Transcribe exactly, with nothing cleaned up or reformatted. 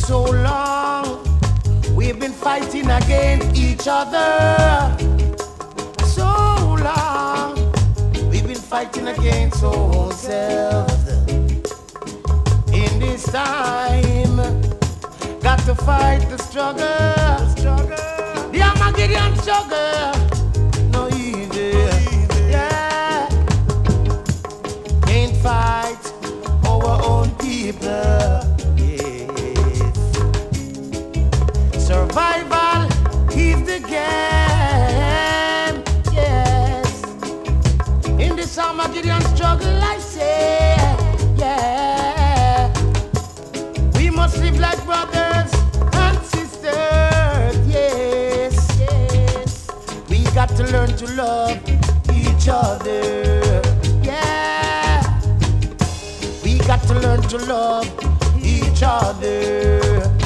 so long we've been fighting against each other. So long we've been fighting against ourselves. In this time, got to fight the struggle. The struggle. The Armageddon struggle. No easy. Yeah. Can't fight our own people. Yes. Survival is the game. Yes. In this Armageddon struggle, I say, yeah. We must live like brothers and sisters. Yes, yes. We got to learn to love each other. Yeah. We got to learn to love each other.